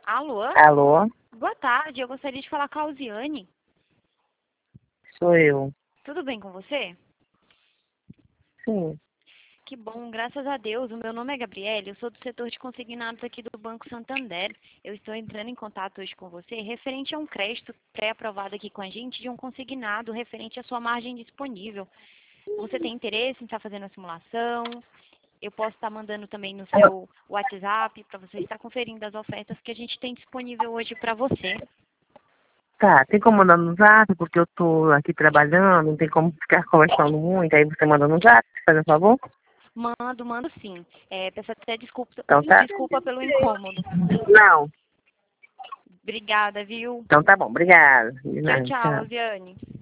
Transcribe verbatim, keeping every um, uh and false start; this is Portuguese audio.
Alô? Alô? Boa tarde, eu gostaria de falar com a Alziane. Sou eu. Tudo bem com você? Sim. Que bom, graças a Deus. O meu nome é Gabriele, eu sou do setor de consignados aqui do Banco Santander. Eu estou entrando em contato hoje com você referente a um crédito pré-aprovado aqui com a gente de um consignado referente à sua margem disponível. Você tem interesse em estar fazendo a simulação? Eu posso estar mandando também no seu WhatsApp para você estar conferindo as ofertas que a gente tem disponível hoje para você. Tá, tem como mandar no zap, porque eu tô aqui trabalhando, não tem como ficar conversando muito, aí você manda no zap, faz um favor? Mando, mando sim. É, peço até desculpa, Então tá. desculpa pelo incômodo. Não. Obrigada, viu? Então tá bom, obrigada. De Tchau, nada, tchau, tchau. Alziane.